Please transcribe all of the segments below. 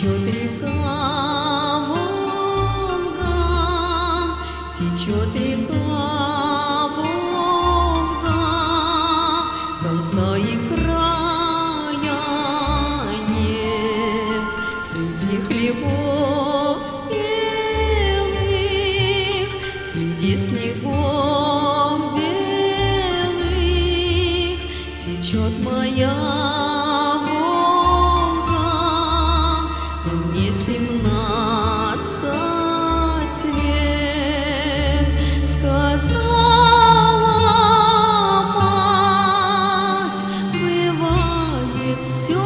Течет река Волга, течет река Волга, конца и края нет. Среди хлебов спелых, среди снегов белых течет моя Волга. Мне 17 лет. Сказала мать, бывает все,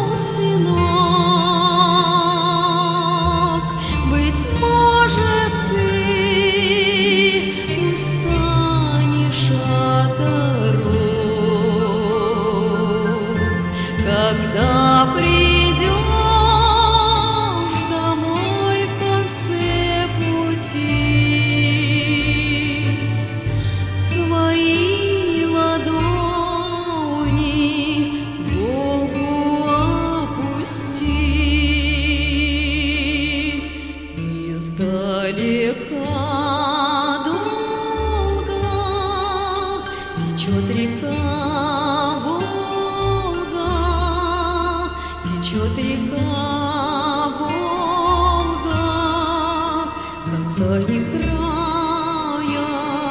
сынок. Быть может, ты устанешь от дорог, когда придешь домой в конце пути. Свои ладони Волгу опусти. Издалека долго течет река Волга, течет река Волга, конца и края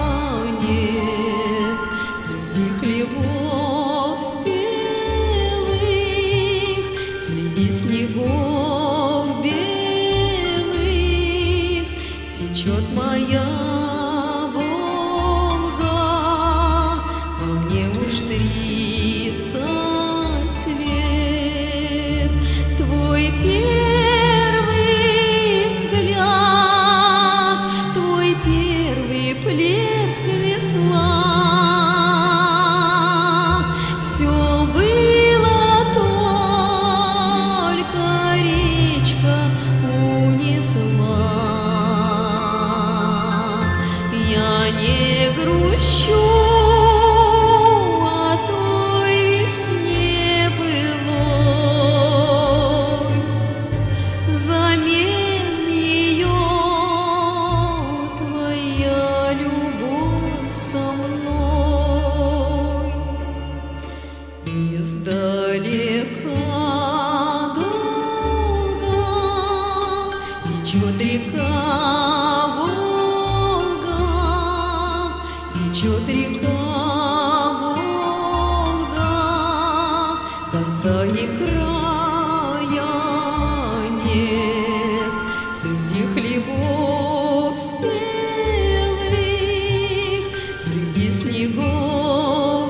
нет. Среди хлебов спелых, среди снегов белых течет моя Волга. А мне уж 30 лет. Твой первый взгляд, твой первый плеск весла, все было только речка унесла. Я не грущу о той весне былой, взамен ее твоя любовь со мной. Издалека долго течет река Волга, течет река Волга, конца и края нет. Среди хлебов спелых, среди снегов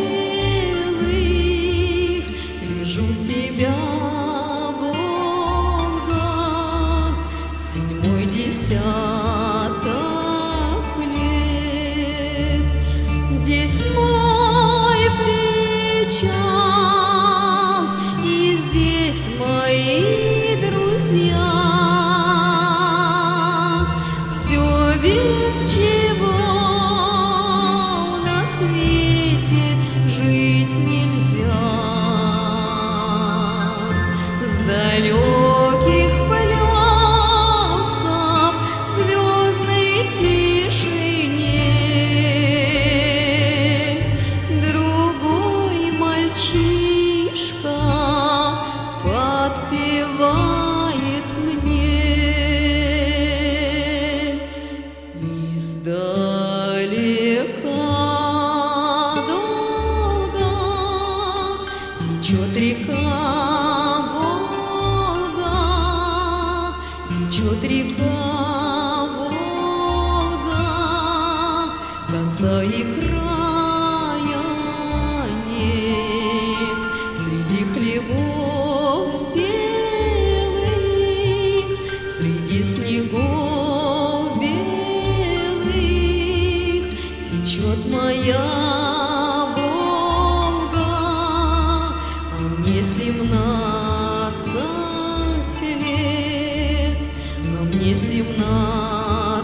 белых вижу в тебя, Волга, 7-й десяток лет. Здесь мой причал, и здесь мои друзья. Все, без чего на свете жить нельзя. С далеких плесов в звездной тишине другой мальчишка подпевает мне. Издалека долго течет река Волга, течет река Волга, конца и края нет. Среди хлебов спелых, среди снегов белых течет моя Волга. А мне 17 лет, а мне 17